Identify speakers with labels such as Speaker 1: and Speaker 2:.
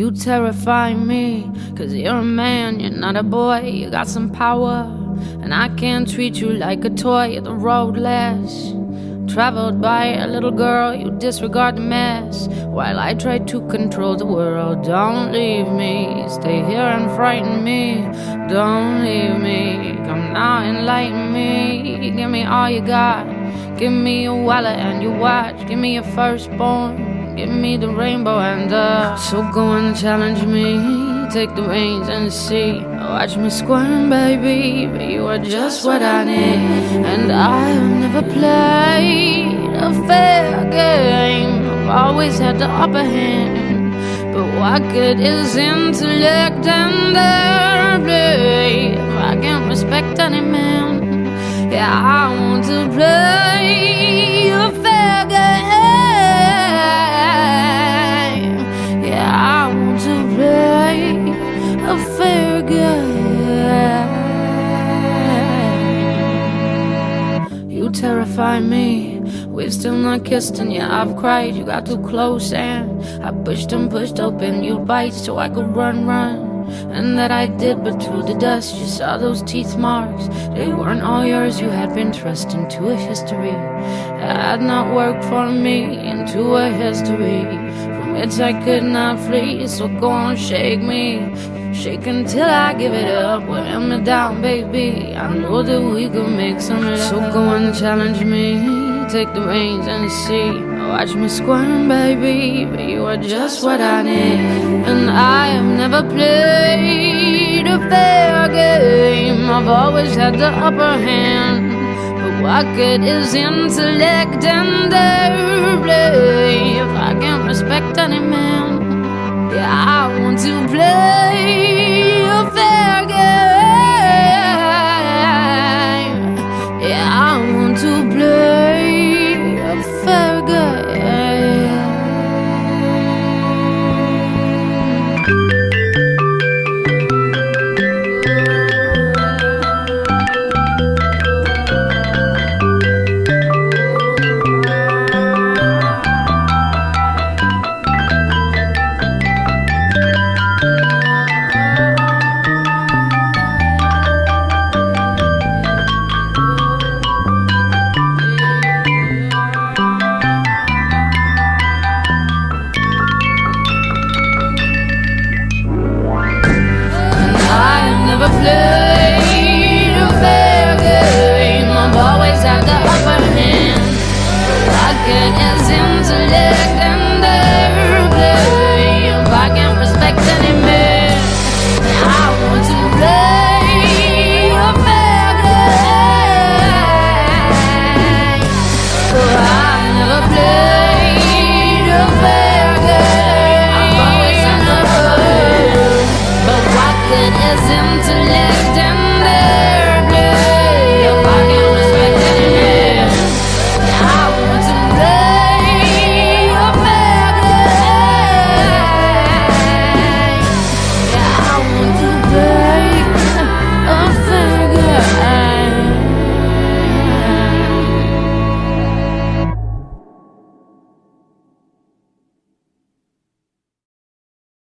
Speaker 1: You terrify me, 'cause you're a man, you're not a boy. You got some power, and I can't treat you like a toy. You're the road less traveled by a little girl. You disregard the mess while I try to control the world. Don't leave me, stay here and frighten me. Don't leave me, come now, enlighten me. Give me all you got, give me your wallet and your watch. Give me your firstborn, give me the rainbow and the. So go and challenge me, take the reins and see. Watch me squirm, baby, but you are just what I need. And I have never played a fair game. I've always had the upper hand. But what good is intellect and airplay if I can't respect any man? Yeah, I want to play a fair game. Yeah, I want to play a fair game. You terrify me. We've still not kissed and yeah, I've cried. You got too close and I pushed and pushed open your bite so I could run. And that I did, but through the dust you saw those teeth marks. They weren't all yours, you had been thrust into a history that had not worked for me. Into a history from which I could not flee. So go on, shake me, shake until I give it up. Wear me down, baby, I know that we could make some love. So go and challenge me, take the reins and see. Watch me squirm, baby, but you are just what I need. And I have never played a fair game. I've always had the upper hand. But what good is intellect and airplay if I can't respect any man? Yeah, I want to play a fair game. Yeah, I want to play a fair game. Played a fair game. I've always had the upper hand. What good is intellect and airplay if I can't respect any man? I want to play a fair game. I've never played a fair game. I've always had the upper hand. But what good is intellect and